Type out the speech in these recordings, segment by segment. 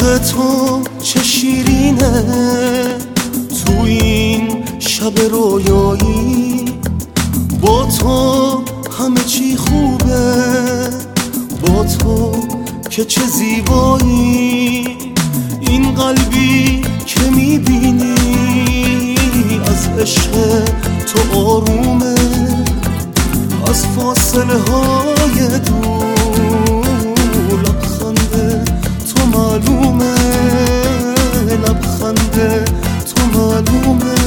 عشق تو چه شیرینه تو این شب رویایی، با تو همه چی خوبه، با تو که چه زیبایی. این قلبی که میبینی از عشق تو آرومه، از فاصله های دور لبخند تو معلومه، لبخند تو معلومه.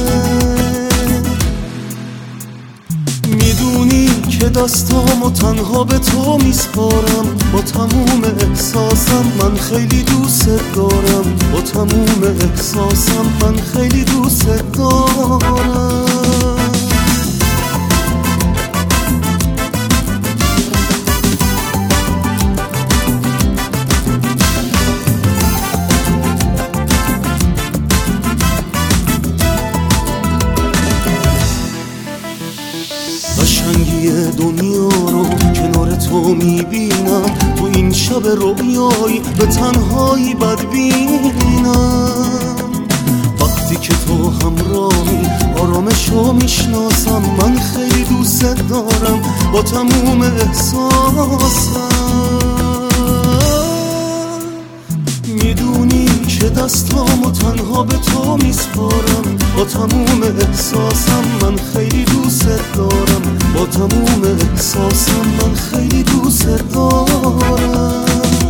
میدونی که دستامو تنها به تو میسپارم، با تموم احساسم من خیلی دوست دارم، با تموم احساسم من خیلی دوست دارم. قشنگی دنیا رو کنار تو میبینم، تو این شب رویایی به تنهایی بدبینم. وقتی که تو همراهی آرامشو میشناسم، من خیلی دوست دارم با تموم احساسم. میدونی که دستامو تنها به تو میسپارم، با تموم احساسم من خیلی دوست دارم، با تموم احساسم من خیلی دوست دارم.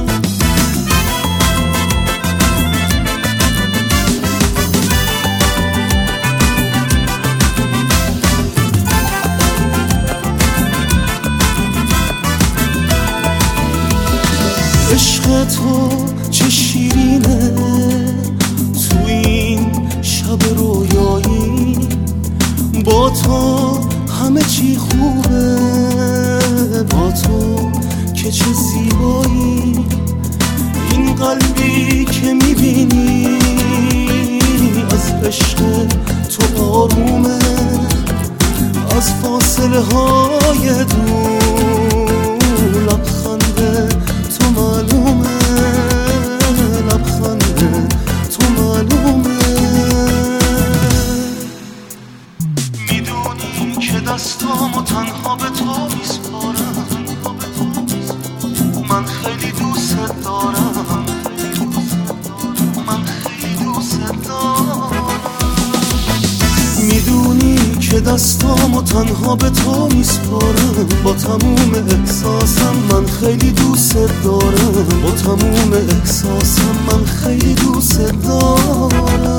عشق تو چه شیرینه تو این شب رویایی، با تو همه چی خوبه، با تو که چه زیبایی. این قلبی که میبینی از عشق تو آرومه، از فاصله های دور لبخند تو معلومه، لبخند تو معلومه. میدونی که دستامو تنها به تو میسپارم، من خیلی دوست دارم، من خیلی دوست دارم. میدونی که دستامو تنها به تو میسپارم، با تموم احساسم من خیلی دوست دارم، با تموم احساسم من خیلی دوست دارم.